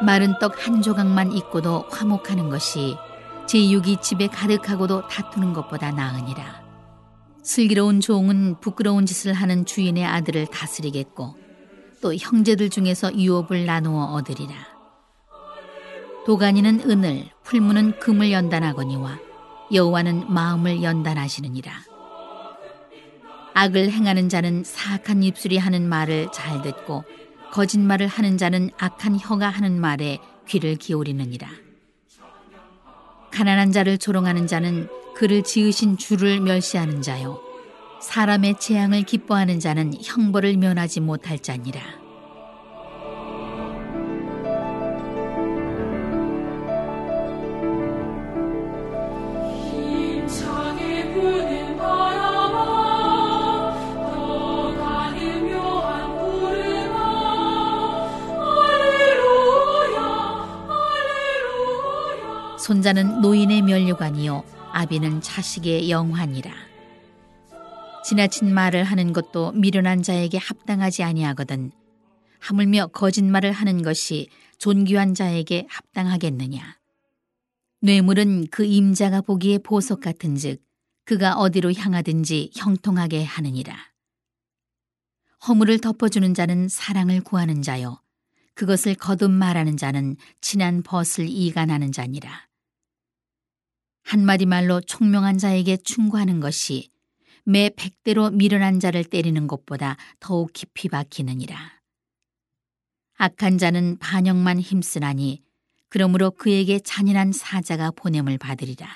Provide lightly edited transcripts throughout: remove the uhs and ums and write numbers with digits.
마른 떡 한 조각만 있고도 화목하는 것이 제6이 집에 가득하고도 다투는 것보다 나으니라. 슬기로운 종은 부끄러운 짓을 하는 주인의 아들을 다스리겠고 또 형제들 중에서 유업을 나누어 얻으리라. 도가니는 은을, 풀무는 금을 연단하거니와 여호와는 마음을 연단하시느니라. 악을 행하는 자는 사악한 입술이 하는 말을 잘 듣고 거짓말을 하는 자는 악한 혀가 하는 말에 귀를 기울이느니라. 가난한 자를 조롱하는 자는 그를 지으신 주를 멸시하는 자요, 사람의 재앙을 기뻐하는 자는 형벌을 면하지 못할 자니라. 손자는 노인의 면류관이요 아비는 자식의 영환이라. 지나친 말을 하는 것도 미련한 자에게 합당하지 아니하거든 하물며 거짓말을 하는 것이 존귀한 자에게 합당하겠느냐. 뇌물은 그 임자가 보기에 보석 같은즉 그가 어디로 향하든지 형통하게 하느니라. 허물을 덮어주는 자는 사랑을 구하는 자요 그것을 거듭 말하는 자는 친한 벗을 이간하는 자니라. 한마디 말로 총명한 자에게 충고하는 것이 매 100대로 미련한 자를 때리는 것보다 더욱 깊이 박히느니라. 악한 자는 반역만 힘쓰나니 그러므로 그에게 잔인한 사자가 보냄을 받으리라.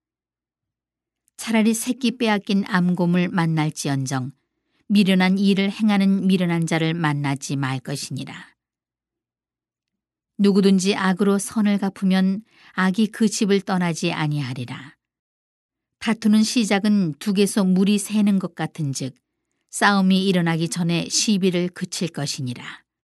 차라리 새끼 빼앗긴 암곰을 만날지언정 미련한 일을 행하는 미련한 자를 만나지 말 것이니라. 누구든지 악으로 선을 갚으면 악이 그 집을 떠나지 아니하리라. 다투는 시작은 둑에서 물이 새는 것 같은즉 싸움이 일어나기 전에 시비를 그칠 것이니라.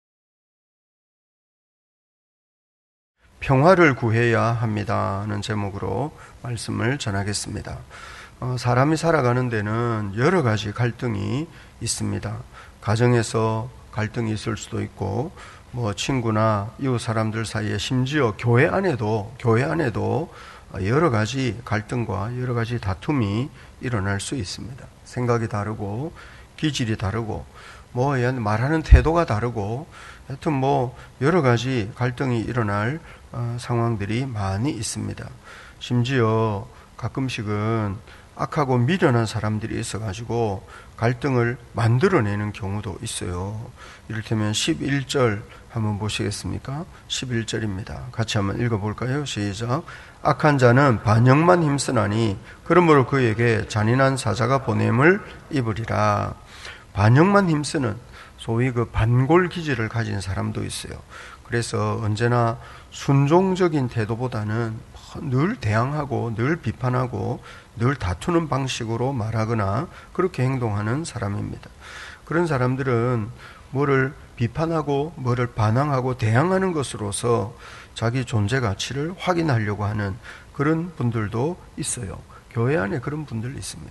평화를 구해야 합니다는 제목으로 말씀을 전하겠습니다. 사람이 살아가는 데는 여러 가지 갈등이 있습니다. 가정에서 갈등이 있을 수도 있고 친구나 이웃 사람들 사이에 심지어 교회 안에도 여러 가지 갈등과 여러 가지 다툼이 일어날 수 있습니다. 생각이 다르고 기질이 다르고 말하는 태도가 다르고 하여튼 여러 가지 갈등이 일어날 상황들이 많이 있습니다. 심지어 가끔씩은 악하고 미련한 사람들이 있어가지고 갈등을 만들어내는 경우도 있어요. 이를테면 11절 한번 보시겠습니까? 11절입니다. 같이 한번 읽어볼까요? 시작. 악한 자는 반역만 힘쓰나니 그러므로 그에게 잔인한 사자가 보냄을 입으리라. 반역만 힘쓰는 소위 그 반골 기질을 가진 사람도 있어요. 그래서 언제나 순종적인 태도보다는 늘 대항하고 늘 비판하고 늘 다투는 방식으로 말하거나 그렇게 행동하는 사람입니다. 그런 사람들은 뭐를 비판하고 뭐를 반항하고 대항하는 것으로서 자기 존재 가치를 확인하려고 하는 그런 분들도 있어요. 교회 안에 그런 분들 있습니다.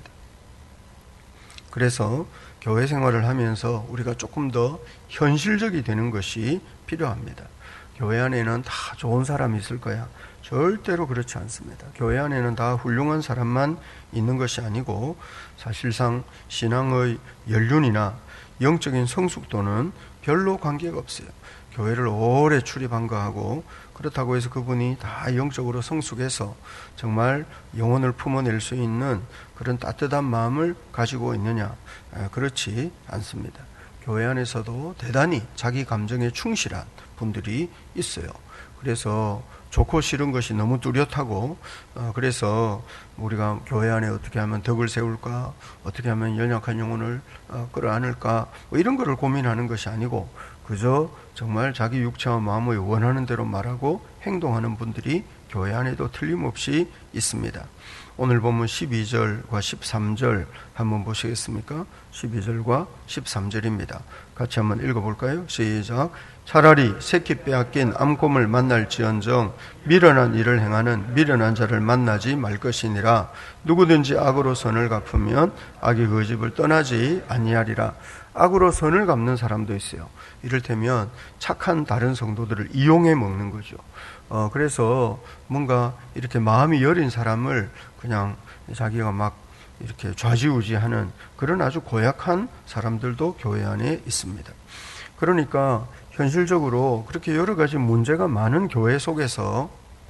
그래서 교회 생활을 하면서 우리가 조금 더 현실적이 되는 것이 필요합니다. 교회 안에는 다 좋은 사람이 있을 거야. 절대로 그렇지 않습니다. 교회 안에는 다 훌륭한 사람만 있는 것이 아니고 사실상 신앙의 연륜이나 영적인 성숙도는 별로 관계가 없어요. 교회를 오래 출입한 거하고 그렇다고 해서 그분이 다 영적으로 성숙해서 정말 영혼을 품어낼 수 있는 그런 따뜻한 마음을 가지고 있느냐? 그렇지 않습니다. 교회 안에서도 대단히 자기 감정에 충실한 분들이 있어요. 그래서 좋고 싫은 것이 너무 뚜렷하고 그래서 우리가 교회 안에 어떻게 하면 덕을 세울까, 어떻게 하면 연약한 영혼을 끌어안을까 이런 거를 고민하는 것이 아니고 그저 정말 자기 육체와 마음의 원하는 대로 말하고 행동하는 분들이 교회 안에도 틀림없이 있습니다. 오늘 보면 12절과 13절 한번 보시겠습니까? 12절과 13절입니다. 같이 한번 읽어볼까요? 시작. 차라리 새끼 빼앗긴 암곰을 만날지언정 미련한 일을 행하는 미련한 자를 만나지 말 것이니라. 누구든지 악으로 선을 갚으면 악이 그 집을 떠나지 아니하리라. 악으로 선을 갚는 사람도 있어요. 이를테면 착한 다른 성도들을 이용해 먹는 거죠. 그래서 뭔가 이렇게 마음이 여린 사람을 그냥 자기가 막 이렇게 좌지우지하는 그런 아주 고약한 사람들도 교회 안에 있습니다. 그러니까 현실적으로 그렇게 여러 가지 문제가 많은 교회 속에서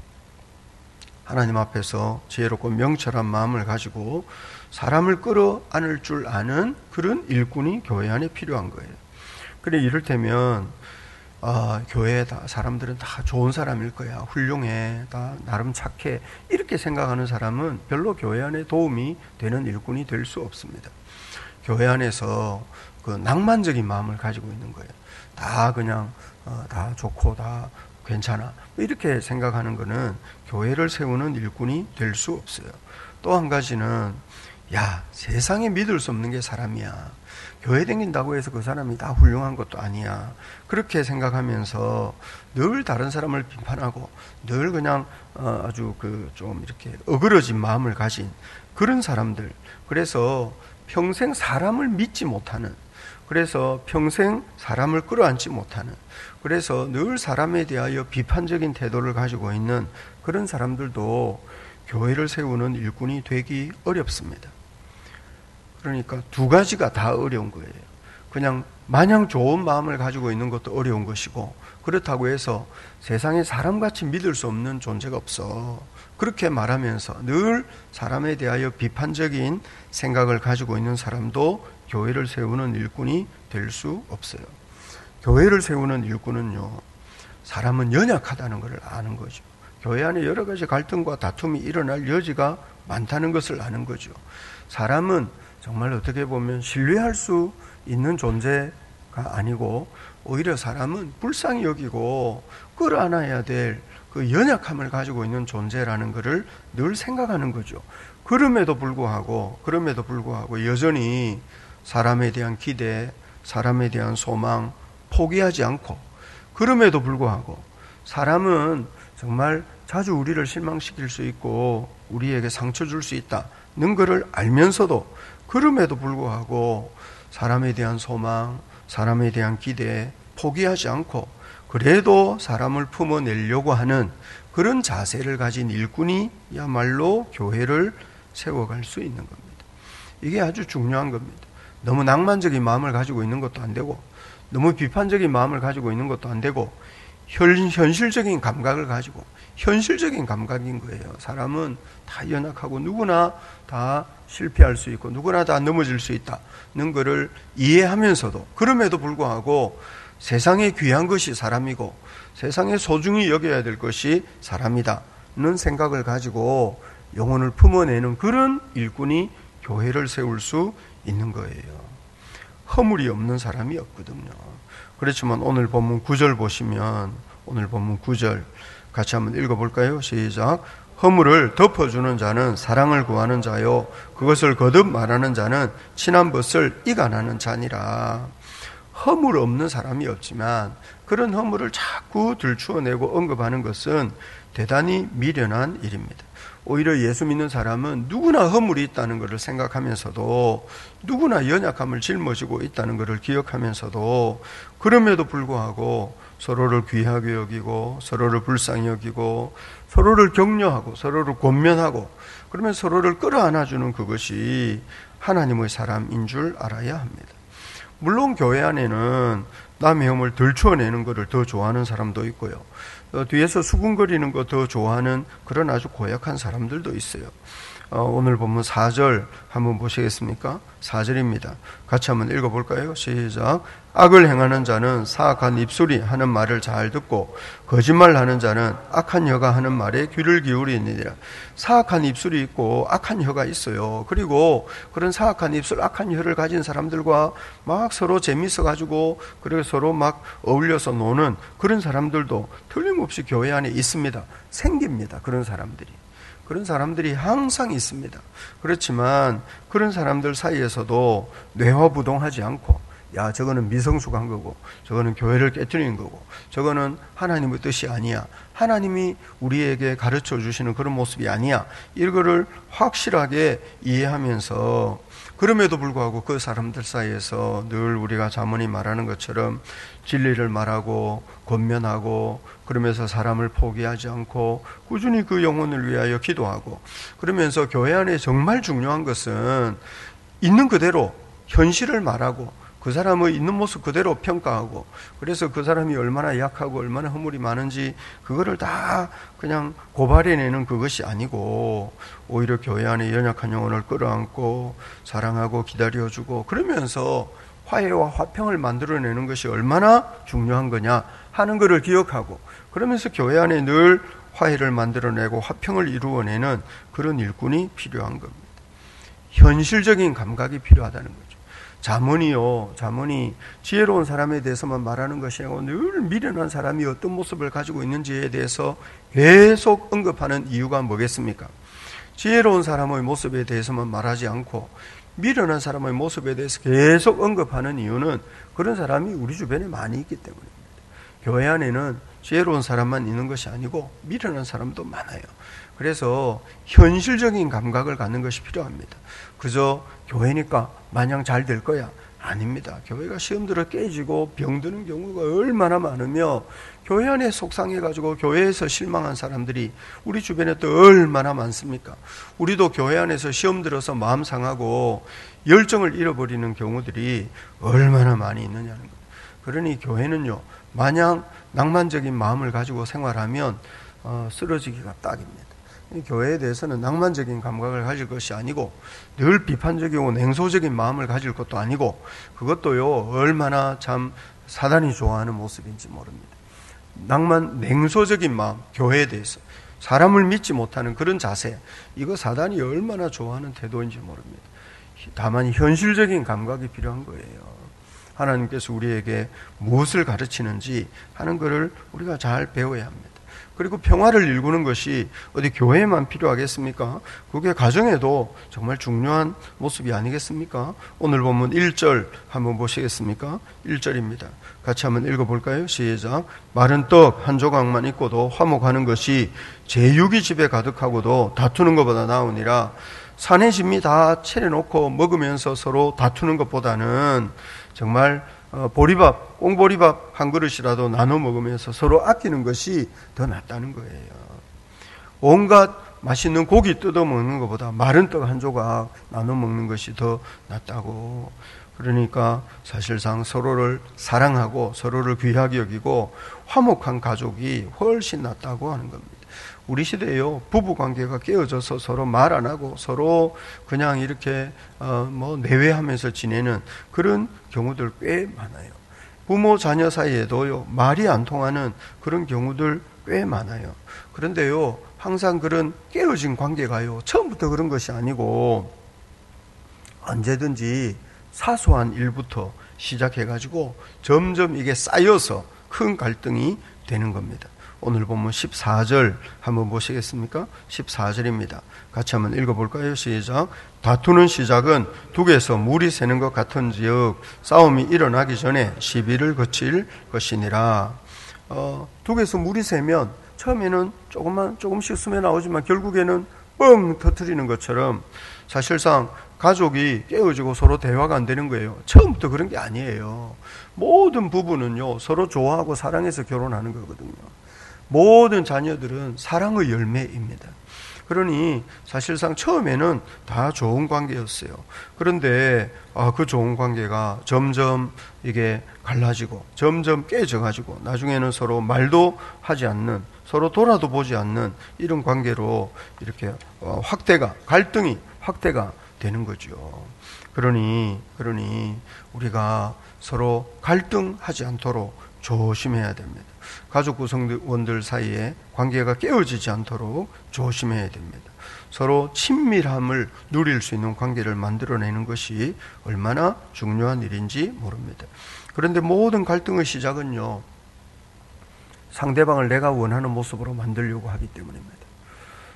하나님 앞에서 지혜롭고 명철한 마음을 가지고 사람을 끌어안을 줄 아는 그런 일꾼이 교회 안에 필요한 거예요. 그래 이를테면 교회에 사람들은 다 좋은 사람일 거야, 훌륭해, 다 나름 착해, 이렇게 생각하는 사람은 별로 교회 안에 도움이 되는 일꾼이 될 수 없습니다. 교회 안에서 그 낭만적인 마음을 가지고 있는 거예요. 다 그냥 다 좋고 다 괜찮아, 이렇게 생각하는 거는 교회를 세우는 일꾼이 될 수 없어요. 또 한 가지는 세상에 믿을 수 없는 게 사람이야, 교회 다닌다고 해서 그 사람이 다 훌륭한 것도 아니야, 그렇게 생각하면서 늘 다른 사람을 비판하고 늘 그냥 아주 좀 이렇게 어그러진 마음을 가진 그런 사람들, 그래서 평생 사람을 믿지 못하는, 그래서 평생 사람을 끌어안지 못하는, 그래서 늘 사람에 대하여 비판적인 태도를 가지고 있는 그런 사람들도 교회를 세우는 일꾼이 되기 어렵습니다. 그러니까 두 가지가 다 어려운 거예요. 그냥 마냥 좋은 마음을 가지고 있는 것도 어려운 것이고, 그렇다고 해서 세상에 사람같이 믿을 수 없는 존재가 없어, 그렇게 말하면서 늘 사람에 대하여 비판적인 생각을 가지고 있는 사람도 교회를 세우는 일꾼이 될 수 없어요. 교회를 세우는 일꾼은요, 사람은 연약하다는 것을 아는 거죠. 교회 안에 여러 가지 갈등과 다툼이 일어날 여지가 많다는 것을 아는 거죠. 사람은 정말 어떻게 보면 신뢰할 수 있는 존재가 아니고, 오히려 사람은 불쌍히 여기고 끌어안아야 될 그 연약함을 가지고 있는 존재라는 것을 늘 생각하는 거죠. 그럼에도 불구하고 여전히 사람에 대한 기대, 사람에 대한 소망 포기하지 않고, 그럼에도 불구하고 사람은 정말 자주 우리를 실망시킬 수 있고 우리에게 상처 줄 수 있다는 것을 알면서도, 그럼에도 불구하고 사람에 대한 소망, 사람에 대한 기대 포기하지 않고 그래도 사람을 품어내려고 하는 그런 자세를 가진 일꾼이야말로 교회를 세워갈 수 있는 겁니다. 이게 아주 중요한 겁니다. 너무 낭만적인 마음을 가지고 있는 것도 안 되고, 너무 비판적인 마음을 가지고 있는 것도 안 되고, 현실적인 감각을 가지고, 현실적인 감각인 거예요. 사람은 다 연약하고 누구나 다 실패할 수 있고 누구나 다 넘어질 수 있다는 것을 이해하면서도, 그럼에도 불구하고 세상에 귀한 것이 사람이고 세상에 소중히 여겨야 될 것이 사람이다는 생각을 가지고 영혼을 품어내는 그런 일꾼이 교회를 세울 수 있는 거예요. 허물이 없는 사람이 없거든요. 그렇지만 오늘 본문 9절 보시면, 오늘 본문 9절 같이 한번 읽어볼까요? 시작. 허물을 덮어주는 자는 사랑을 구하는 자요, 그것을 거듭 말하는 자는 친한 벗을 이간하는 자니라. 허물 없는 사람이 없지만 그런 허물을 자꾸 들추어내고 언급하는 것은 대단히 미련한 일입니다. 오히려 예수 믿는 사람은 누구나 허물이 있다는 것을 생각하면서도, 누구나 연약함을 짊어지고 있다는 것을 기억하면서도, 그럼에도 불구하고 서로를 귀하게 여기고 서로를 불쌍히 여기고 서로를 격려하고 서로를 권면하고, 그러면 서로를 끌어안아주는 그것이 하나님의 사람인 줄 알아야 합니다. 물론 교회 안에는 남의 허물 들추어내는 것을 더 좋아하는 사람도 있고요, 뒤에서 수군거리는 거 더 좋아하는 그런 아주 고약한 사람들도 있어요. 오늘 본문 4절 한번 보시겠습니까? 4절입니다. 같이 한번 읽어볼까요? 시작. 악을 행하는 자는 사악한 입술이 하는 말을 잘 듣고 거짓말하는 자는 악한 혀가 하는 말에 귀를 기울이니라. 사악한 입술이 있고 악한 혀가 있어요. 그리고 그런 사악한 입술, 악한 혀를 가진 사람들과 막 서로 재밌어가지고 그리고 서로 막 어울려서 노는 그런 사람들도 틀림없이 교회 안에 있습니다. 생깁니다. 그런 사람들이. 그런 사람들이 항상 있습니다. 그렇지만 그런 사람들 사이에서도 뇌화부동하지 않고, 야, 저거는 미성숙한 거고, 저거는 교회를 깨뜨리는 거고, 저거는 하나님의 뜻이 아니야, 하나님이 우리에게 가르쳐 주시는 그런 모습이 아니야, 이거를 확실하게 이해하면서, 그럼에도 불구하고 그 사람들 사이에서 늘 우리가 자문이 말하는 것처럼 진리를 말하고 권면하고, 그러면서 사람을 포기하지 않고 꾸준히 그 영혼을 위하여 기도하고, 그러면서 교회 안에 정말 중요한 것은 있는 그대로 현실을 말하고 그 사람의 있는 모습 그대로 평가하고, 그래서 그 사람이 얼마나 약하고 얼마나 허물이 많은지 그거를 다 그냥 고발해내는 그것이 아니고, 오히려 교회 안에 연약한 영혼을 끌어안고 사랑하고 기다려주고, 그러면서 화해와 화평을 만들어내는 것이 얼마나 중요한 거냐 하는 것을 기억하고, 그러면서 교회 안에 늘 화해를 만들어내고 화평을 이루어내는 그런 일꾼이 필요한 겁니다. 현실적인 감각이 필요하다는 거죠. 자문이 지혜로운 사람에 대해서만 말하는 것이 아니고 늘 미련한 사람이 어떤 모습을 가지고 있는지에 대해서 계속 언급하는 이유가 뭐겠습니까? 지혜로운 사람의 모습에 대해서만 말하지 않고 미련한 사람의 모습에 대해서 계속 언급하는 이유는 그런 사람이 우리 주변에 많이 있기 때문입니다. 교회 안에는 지혜로운 사람만 있는 것이 아니고 미련한 사람도 많아요. 그래서 현실적인 감각을 갖는 것이 필요합니다. 그저 교회니까 마냥 잘 될 거야, 아닙니다. 교회가 시험들어 깨지고 병드는 경우가 얼마나 많으며, 교회 안에 속상해가지고 교회에서 실망한 사람들이 우리 주변에 또 얼마나 많습니까? 우리도 교회 안에서 시험 들어서 마음 상하고 열정을 잃어버리는 경우들이 얼마나 많이 있느냐는 거예요. 그러니 교회는요, 마냥 낭만적인 마음을 가지고 생활하면 쓰러지기가 딱입니다. 교회에 대해서는 낭만적인 감각을 가질 것이 아니고 늘 비판적이고 냉소적인 마음을 가질 것도 아니고, 그것도요 얼마나 참 사단이 좋아하는 모습인지 모릅니다. 냉소적인 마음, 교회에 대해서 사람을 믿지 못하는 그런 자세, 이거 사단이 얼마나 좋아하는 태도인지 모릅니다. 다만 현실적인 감각이 필요한 거예요. 하나님께서 우리에게 무엇을 가르치는지 하는 것을 우리가 잘 배워야 합니다. 그리고 평화를 일구는 것이 어디 교회에만 필요하겠습니까? 그게 가정에도 정말 중요한 모습이 아니겠습니까? 오늘 본문 1절 한번 보시겠습니까? 1절입니다. 같이 한번 읽어볼까요? 시작. 마른 떡 한 조각만 있고도 화목하는 것이 제육이 집에 가득하고도 다투는 것보다 나으니라. 산의 진미 다 차려놓고 먹으면서 서로 다투는 것보다는 정말 보리밥, 꽁보리밥 한 그릇이라도 나눠 먹으면서 서로 아끼는 것이 더 낫다는 거예요. 온갖 맛있는 고기 뜯어 먹는 것보다 마른 떡 한 조각 나눠 먹는 것이 더 낫다고. 그러니까 사실상 서로를 사랑하고 서로를 귀하게 여기고 화목한 가족이 훨씬 낫다고 하는 겁니다. 우리 시대에요, 부부관계가 깨어져서 서로 말 안 하고 서로 그냥 이렇게 내외하면서 지내는 그런 경우들 꽤 많아요. 부모 자녀 사이에도요, 말이 안 통하는 그런 경우들 꽤 많아요. 그런데요, 항상 그런 깨어진 관계가요, 처음부터 그런 것이 아니고 언제든지 사소한 일부터 시작해가지고 점점 이게 쌓여서 큰 갈등이 되는 겁니다. 오늘 본문 14절 한번 보시겠습니까? 14절입니다. 같이 한번 읽어볼까요? 시작. 다투는 시작은 둑에서 물이 새는 것 같은지역 싸움이 일어나기 전에 시비를 거칠 것이니라. 둑에서 물이 새면 처음에는 조금씩 스며 나오지만 결국에는 뻥 터뜨리는 것처럼 사실상 가족이 깨어지고 서로 대화가 안 되는 거예요. 처음부터 그런 게 아니에요. 모든 부부는요, 서로 좋아하고 사랑해서 결혼하는 거거든요. 모든 자녀들은 사랑의 열매입니다. 그러니 사실상 처음에는 다 좋은 관계였어요. 그런데 그 좋은 관계가 점점 이게 갈라지고 점점 깨져가지고 나중에는 서로 말도 하지 않는, 서로 돌아도 보지 않는 이런 관계로 이렇게 갈등이 확대가 되는 거죠. 그러니 우리가 서로 갈등하지 않도록 조심해야 됩니다. 가족 구성원들 사이에 관계가 깨어지지 않도록 조심해야 됩니다. 서로 친밀함을 누릴 수 있는 관계를 만들어내는 것이 얼마나 중요한 일인지 모릅니다. 그런데 모든 갈등의 시작은요, 상대방을 내가 원하는 모습으로 만들려고 하기 때문입니다.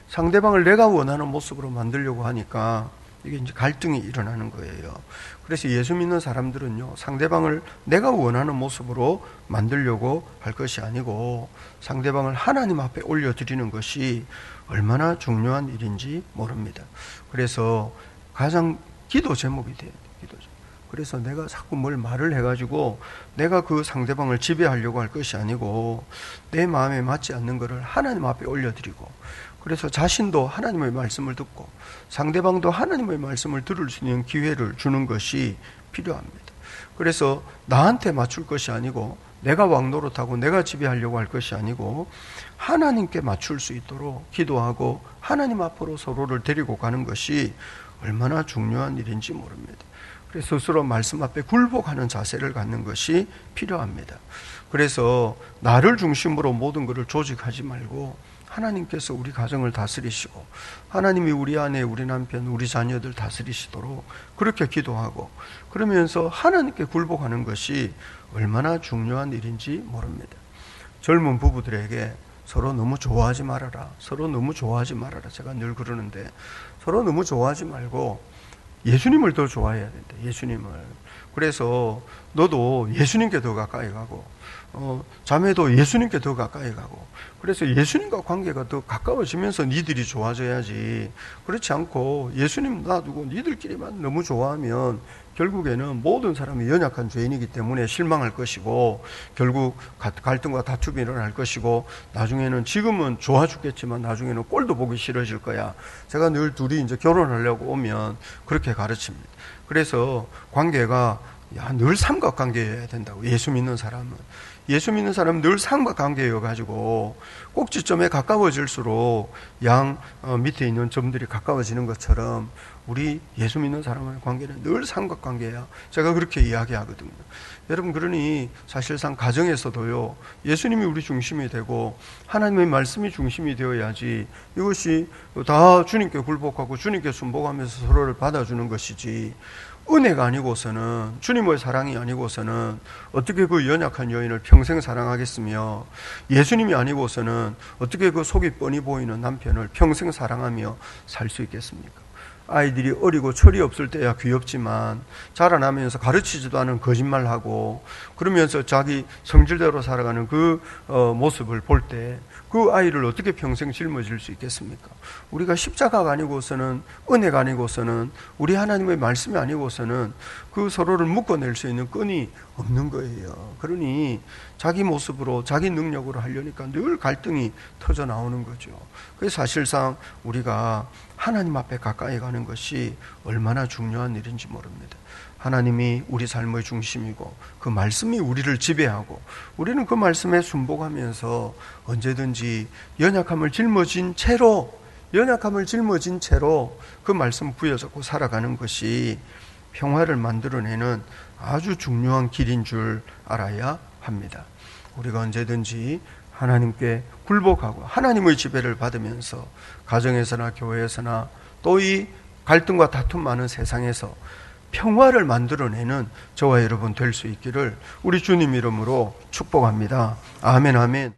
상대방을 내가 원하는 모습으로 만들려고 하니까 이게 이제 갈등이 일어나는 거예요. 그래서 예수 믿는 사람들은요, 상대방을 내가 원하는 모습으로 만들려고 할 것이 아니고 상대방을 하나님 앞에 올려드리는 것이 얼마나 중요한 일인지 모릅니다. 그래서 가장 기도 제목이 돼요. 기도 제목. 그래서 내가 자꾸 뭘 말을 해가지고 내가 그 상대방을 지배하려고 할 것이 아니고 내 마음에 맞지 않는 것을 하나님 앞에 올려드리고, 그래서 자신도 하나님의 말씀을 듣고 상대방도 하나님의 말씀을 들을 수 있는 기회를 주는 것이 필요합니다. 그래서 나한테 맞출 것이 아니고 내가 왕노릇하고 내가 지배하려고 할 것이 아니고 하나님께 맞출 수 있도록 기도하고 하나님 앞으로 서로를 데리고 가는 것이 얼마나 중요한 일인지 모릅니다. 그래서 스스로 말씀 앞에 굴복하는 자세를 갖는 것이 필요합니다. 그래서 나를 중심으로 모든 것을 조직하지 말고 하나님께서 우리 가정을 다스리시고 하나님이 우리 아내, 우리 남편, 우리 자녀들 다스리시도록 그렇게 기도하고 그러면서 하나님께 굴복하는 것이 얼마나 중요한 일인지 모릅니다. 젊은 부부들에게 서로 너무 좋아하지 말아라. 서로 너무 좋아하지 말아라. 제가 늘 그러는데 서로 너무 좋아하지 말고 예수님을 더 좋아해야 된다. 예수님을. 그래서 너도 예수님께 더 가까이 가고 자매도 예수님께 더 가까이 가고, 그래서 예수님과 관계가 더 가까워지면서 니들이 좋아져야지. 그렇지 않고 예수님 놔두고 니들끼리만 너무 좋아하면 결국에는 모든 사람이 연약한 죄인이기 때문에 실망할 것이고 결국 갈등과 다툼이 일어날 것이고 나중에는 지금은 좋아 죽겠지만 나중에는 꼴도 보기 싫어질 거야. 제가 늘 둘이 이제 결혼하려고 오면 그렇게 가르칩니다. 그래서 관계가 늘 삼각관계여야 된다고. 예수 믿는 사람은 늘 삼각관계여가지고 꼭지점에 가까워질수록 밑에 있는 점들이 가까워지는 것처럼 우리 예수 믿는 사람과의 관계는 늘 삼각관계야. 제가 그렇게 이야기하거든요. 여러분, 그러니 사실상 가정에서도요, 예수님이 우리 중심이 되고 하나님의 말씀이 중심이 되어야지 이것이 다 주님께 굴복하고 주님께 순복하면서 서로를 받아주는 것이지, 은혜가 아니고서는, 주님의 사랑이 아니고서는 어떻게 그 연약한 여인을 평생 사랑하겠으며, 예수님이 아니고서는 어떻게 그 속이 뻔히 보이는 남편을 평생 사랑하며 살 수 있겠습니까? 아이들이 어리고 철이 없을 때야 귀엽지만 자라나면서 가르치지도 않은 거짓말하고 그러면서 자기 성질대로 살아가는 그 모습을 볼 때 그 아이를 어떻게 평생 짊어질 수 있겠습니까? 우리가 십자가가 아니고서는, 은혜가 아니고서는, 우리 하나님의 말씀이 아니고서는 그 서로를 묶어낼 수 있는 끈이 없는 거예요. 그러니 자기 모습으로 자기 능력으로 하려니까 늘 갈등이 터져 나오는 거죠. 그래서 사실상 우리가 하나님 앞에 가까이 가는 것이 얼마나 중요한 일인지 모릅니다. 하나님이 우리 삶의 중심이고 그 말씀이 우리를 지배하고 우리는 그 말씀에 순복하면서 언제든지 연약함을 짊어진 채로 그 말씀 부여잡고 살아가는 것이 평화를 만들어내는 아주 중요한 길인 줄 알아야 합니다. 우리가 언제든지 하나님께 굴복하고 하나님의 지배를 받으면서 가정에서나 교회에서나 또 이 갈등과 다툼 많은 세상에서 평화를 만들어내는 저와 여러분 될 수 있기를 우리 주님 이름으로 축복합니다. 아멘, 아멘.